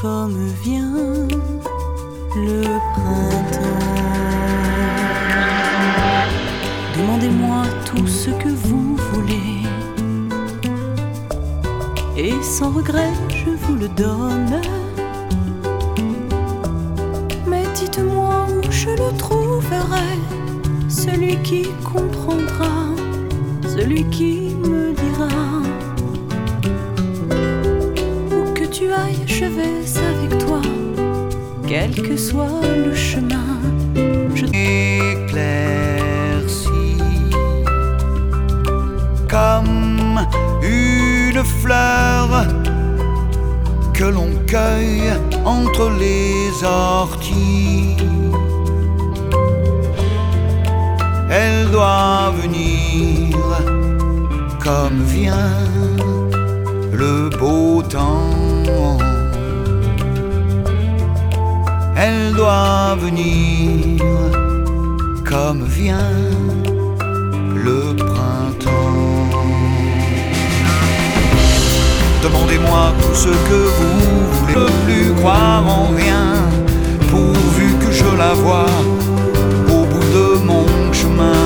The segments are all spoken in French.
comme vient le printemps. Demandez-moi tout ce que vous voulez, et sans regret je vous le donne. Mais dites-moi où je le trouverai, celui qui comprendra, celui qui me dira. Où que tu ailles, je vais avec toi, quel que soit le chemin. Je éclaircis comme une fleur que l'on cueille entre les orties. Elle doit venir comme vient le beau temps. Elle doit venir comme vient le printemps. Demandez-moi tout ce que vous voulez, ne plus croire en rien, pourvu que je la vois au bout de mon chemin.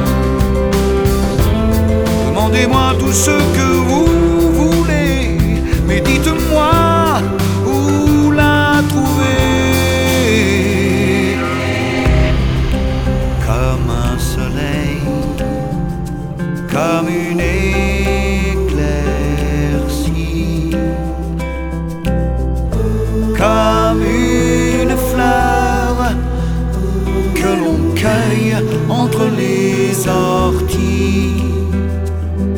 Demandez-moi tout ce que vous voulez, mais dites-moi où la trouver. Comme un soleil, comme une éclaircie, comme une fleur que l'on cueille entre les orties.